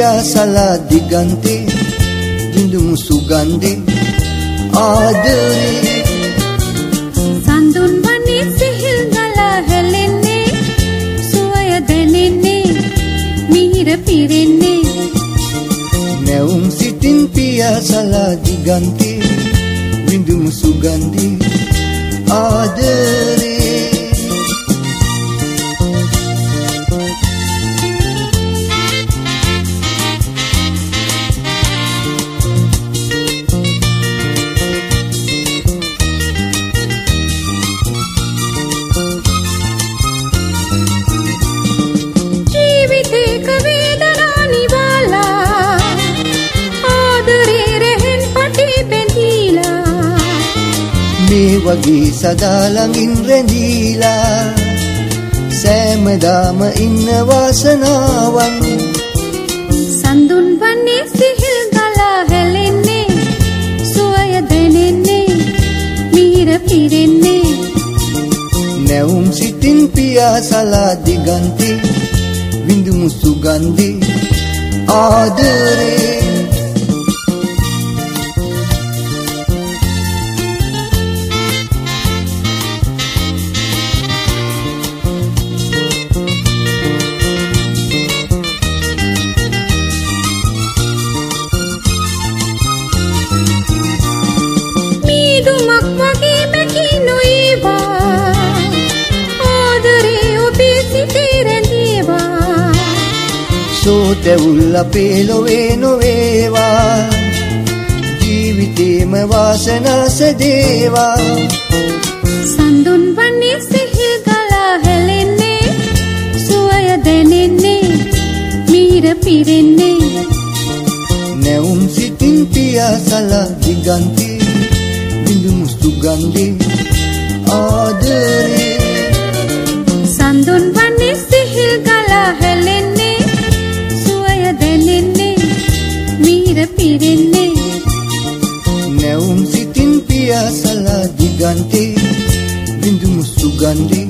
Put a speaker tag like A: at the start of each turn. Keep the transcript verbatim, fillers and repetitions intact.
A: පියාසලා දිගන්තේ විඳුමු සුගන්ධේ ආදරේ
B: සඳුන් වනේ සිහිල් ගලා හැලෙන්නේ සුවය දැනෙන්නේ මිහිර පිරෙන්නේ
A: නැවුම් සිතින් පියාසලා දිගන්තේ විඳුමු සුගන්ධේ ආදරේ මේ වගේ සදා ළඟින් රැඳීලා සෑමදාම ඉන්න වාසනාවන්
B: සඳුන් වනේ සිහිල් ගලා හැලෙන්නේ සුවය දැනෙන්නේ මිහිර පිරෙන්නේ
A: නැවුම් සිතින් පියාසලා දිගන්තේ විඳුමු සුගන්ධේ ආදරේ සෝතැවුල් අපේ ලොවේ නොවේවා ජීවිතේම වාසනා සදේවා
B: සඳුන් වනේ සිහිල් ගලා හැලෙන්නේ සුවය දැනෙන්නේ මිහිර පිරෙන්නේ
A: නැවුම් සිතින් පියාසලා දිගන්තේ විඳුමු සුගන්ධේ ආදරේ
B: සඳුන් වනේ සිහිල් ගලා හැලෙන්නේ මිහිර පිරෙන්නේ
A: නැවුම් සිතින් පියාසලා දිගන්තේ විඳුමු සුගන්ධේ